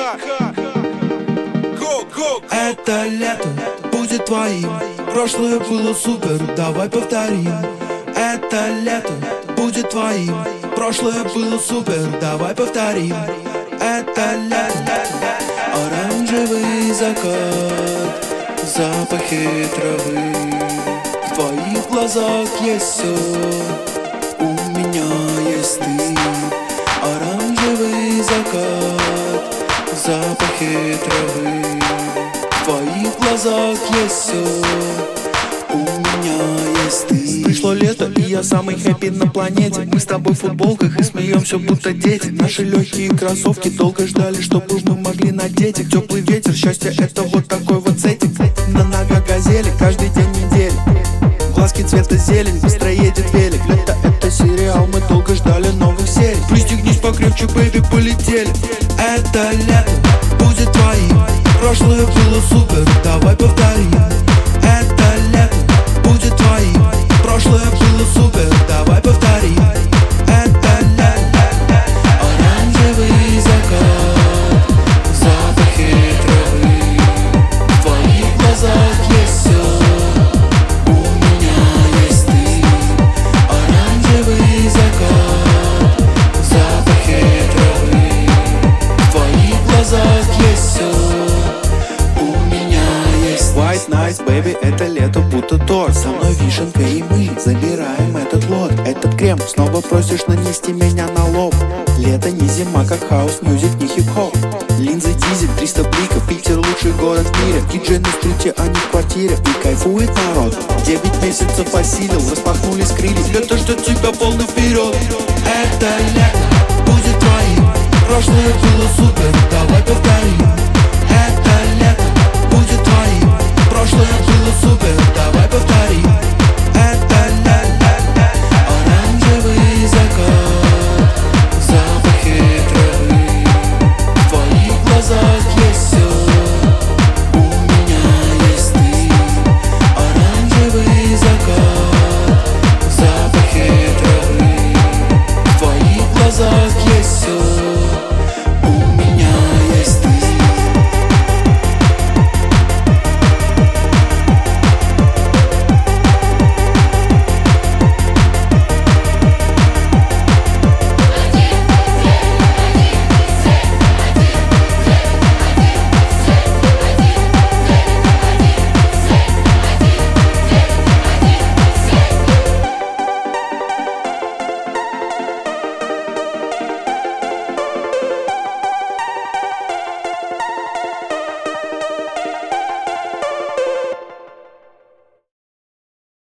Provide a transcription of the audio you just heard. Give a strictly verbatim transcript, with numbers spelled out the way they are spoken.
Это лето будет твоим, прошлое было супер, давай повторим. Это лето будет твоим, прошлое было супер, давай повторим. Это лето, оранжевый закат, запахи травы, в твоих глазах есть все, у меня есть ты. Оранжевый закат, запахи травы, в твоих глазах есть все, у меня есть ты. Пришло лето, и я самый хэппи на планете. Мы с тобой в футболках и смеемся, будто дети. Наши легкие кроссовки долго ждали, чтобы мы могли надеть их. Теплый ветер, счастье — это вот такой вот сеттинг. На ногах газели, каждый день недели. Глазки цвета зелень, быстро едет велик. Лето — это сериал, мы долго ждали новых серий. Пристегнись покрепче, бэйби, полетели. Это лето будет твоим, прошлое было супер, давай повторим. Это лето будет твоим, прошлое было супер, давай повторим. Это лето, оранжевый закат, запахи травы, в твоих глазах есть все, у меня есть ты. Оранжевый закат, запахи травы, в твоих глазах есть все, у меня есть ты. White nights, baby, это лето будто торт. Со мной вишенка и мы забираем этот лот. Этот крем снова просишь нанести меня на лоб. Лето не зима, как хаус, мьюзик, не хип-хоп. Линзы, дизель, триста бликов, Питер лучший город в мире. Диджей на стрите, а не в квартире, и кайфует народ. Девять месяцев осилил, распахнулись крылья. Лето ждет тебя полный вперед. Это лето будет твоим, прошлое было супер, давай повторим.